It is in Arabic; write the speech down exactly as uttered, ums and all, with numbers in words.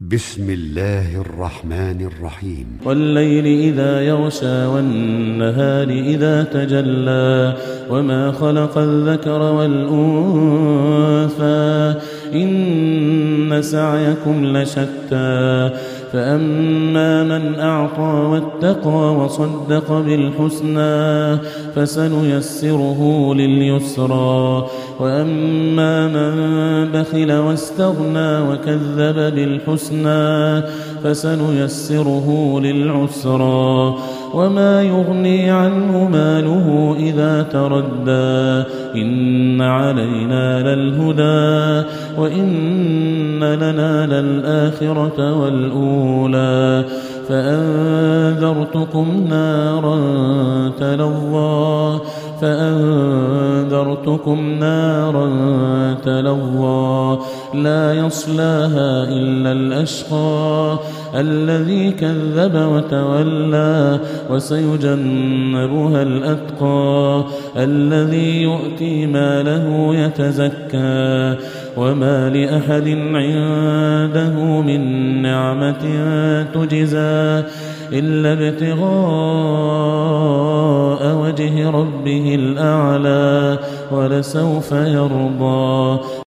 بسم الله الرحمن الرحيم والليل إذا يغشى والنهار إذا تجلى وما خلق الذكر والأنثى إن سعيكم لشتى فأما من أعطى واتقى وصدق بالحسنى فسنيسره لليسرى وأما من بخل واستغنى وكذب بالحسنى فسنيسره للعسرى وما يغني عنه ماله إذا تردى إن علينا للهدى وإن لنا للآخرة والأولى فأنذرتكم نارا تلظى فأنذرتكم نارا تلظى لا يصلاها إلا الأشقى الذي كذب وتولى وسيجنبها الأتقى الذي يؤتي ماله يتزكى وما لأحد عنده من نعمة تجزى إلا ابتغاء وجه ربه الأعلى ولسوف يرضى.